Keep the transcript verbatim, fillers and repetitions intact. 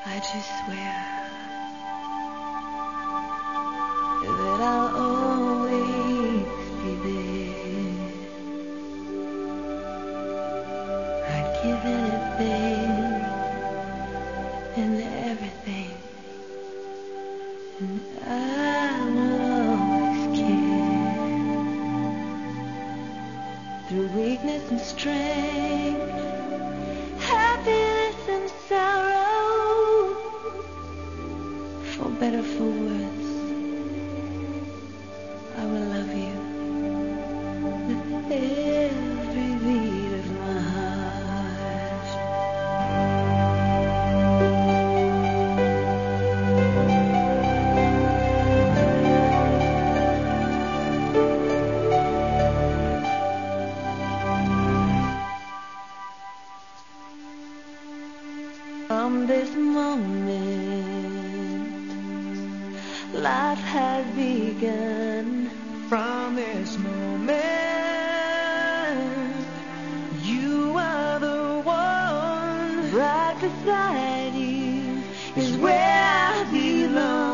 I just swear that I'll always be there. I'd give anything and everything, and I will always care. Through weakness and strength, happiness and sorrow, for better, for worse, I will love you with every beat of my heart. From this moment, life has begun. From this moment, you are the one. Right beside you is where I belong.